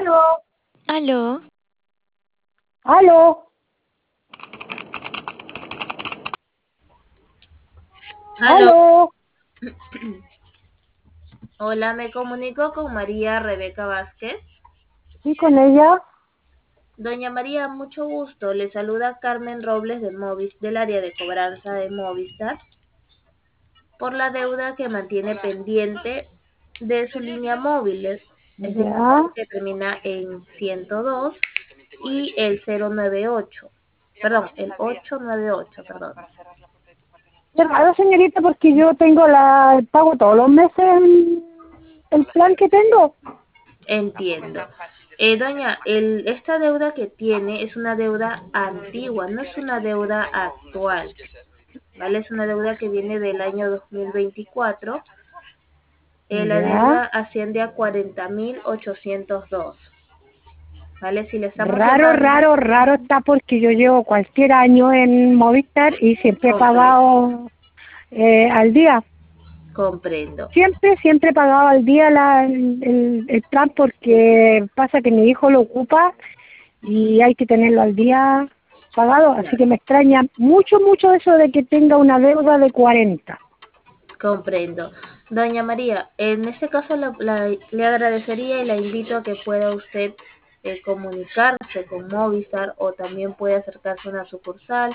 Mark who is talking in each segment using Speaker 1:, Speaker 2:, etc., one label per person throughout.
Speaker 1: Aló,
Speaker 2: Aló,
Speaker 1: aló,
Speaker 3: Aló,
Speaker 1: aló.
Speaker 3: hola, me comunico con María Rebeca Vázquez.
Speaker 1: ¿Sí con ella?
Speaker 3: Doña María, mucho gusto. Le saluda Carmen Robles del área de cobranza de Movistar por la deuda que mantiene pendiente de su línea móvil, es el
Speaker 1: Ya.
Speaker 3: número que termina en 102 y el 098. Perdón, el 898, perdón.
Speaker 1: Qué raro, señorita, porque yo tengo pago todos los meses el plan que tengo.
Speaker 3: Entiendo. Doña, esta deuda que tiene es una deuda antigua, no es una deuda actual, ¿vale? Es una deuda que viene del año 2024. La
Speaker 1: Ya.
Speaker 3: deuda asciende a 40.802, ¿vale? Si le estamos
Speaker 1: Raro,
Speaker 3: llamando,
Speaker 1: raro, raro está porque yo llevo cualquier año en Movistar y siempre he
Speaker 3: compre-
Speaker 1: pagado al día.
Speaker 3: comprendo.
Speaker 1: Siempre he pagado al día el plan porque pasa que mi hijo lo ocupa y hay que tenerlo al día pagado, así
Speaker 3: Claro.
Speaker 1: que me extraña mucho, mucho eso de que tenga una deuda de 40.
Speaker 3: Comprendo. Doña María, en este caso le agradecería y la invito a que pueda usted comunicarse con Movistar o también puede acercarse a una sucursal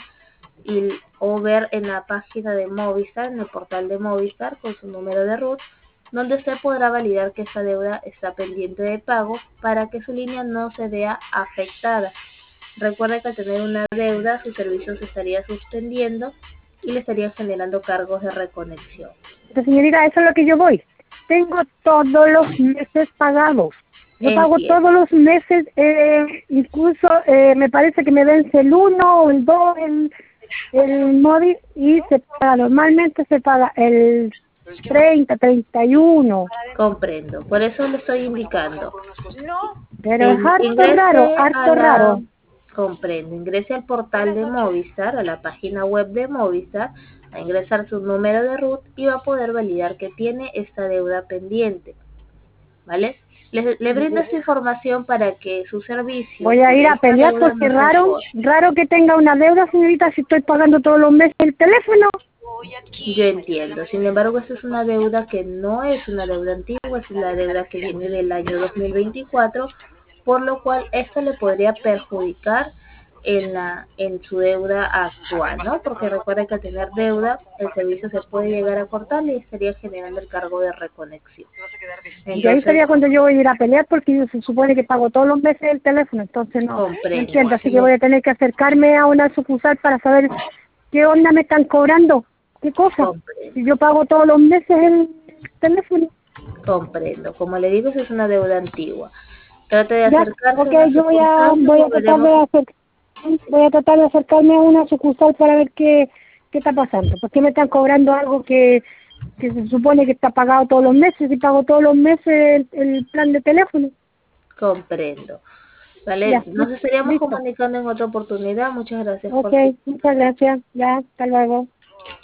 Speaker 3: o ver en la página de Movistar, en el portal de Movistar con su número de RUT, donde usted podrá validar que esta deuda está pendiente de pago para que su línea no se vea afectada. Recuerde que al tener una deuda, su servicio se estaría suspendiendo y le estaría generando cargos de reconexión.
Speaker 1: Pero señorita, eso es lo que yo voy. Tengo todos los meses pagados. Yo pago
Speaker 3: Entiendo,
Speaker 1: todos los meses, incluso me parece que me vence el 1 o el 2 el móvil y se paga, normalmente se paga el 30, 31.
Speaker 3: comprendo. Por eso le estoy indicando.
Speaker 1: Pero es
Speaker 3: Ingrese a
Speaker 1: harto
Speaker 3: la,
Speaker 1: raro.
Speaker 3: comprendo, ingrese al portal de Movistar, a la página web de Movistar, a ingresar su número de RUT y va a poder validar que tiene esta deuda pendiente, ¿vale? Le brindo esta información para que su servicio
Speaker 1: Voy a ir
Speaker 3: de
Speaker 1: a
Speaker 3: esta
Speaker 1: pelear
Speaker 3: deuda
Speaker 1: porque
Speaker 3: no se
Speaker 1: raro,
Speaker 3: corte.
Speaker 1: raro que tenga una deuda, señorita, si estoy pagando todos los meses el teléfono.
Speaker 3: Yo entiendo, sin embargo, esta es una deuda que no es una deuda antigua, es la deuda que viene del año 2024, por lo cual esto le podría perjudicar en su deuda actual, ¿no? Porque recuerda que al tener deuda, el servicio se puede llegar a cortar y estaría generando el cargo de reconexión.
Speaker 1: Y ahí
Speaker 3: Entonces,
Speaker 1: sería cuando yo voy a ir a pelear porque yo se supone que pago todos los meses el teléfono, entonces no
Speaker 3: comprendo.
Speaker 1: entiendo, así que voy a tener que acercarme a una sucursal para saber qué onda me están cobrando, qué cosa.
Speaker 3: Comprendo,
Speaker 1: Si yo pago todos los meses el teléfono.
Speaker 3: comprendo. Como le digo, eso es una deuda antigua. Trate de
Speaker 1: Ya,
Speaker 3: acercarse a
Speaker 1: ok,
Speaker 3: una
Speaker 1: yo
Speaker 3: sucursal,
Speaker 1: voy a
Speaker 3: luego
Speaker 1: tratar
Speaker 3: veremos.
Speaker 1: voy a tratar de acercarme a una sucursal para ver qué está pasando. ¿Por qué me están cobrando algo que se supone que está pagado todos los meses y pago todos los meses el plan de teléfono?
Speaker 3: Comprendo. Vale,
Speaker 1: Ya,
Speaker 3: nos estaríamos
Speaker 1: listo.
Speaker 3: comunicando en otra oportunidad. Muchas gracias
Speaker 1: Ok,
Speaker 3: por su
Speaker 1: muchas gracias. Ya, hasta luego.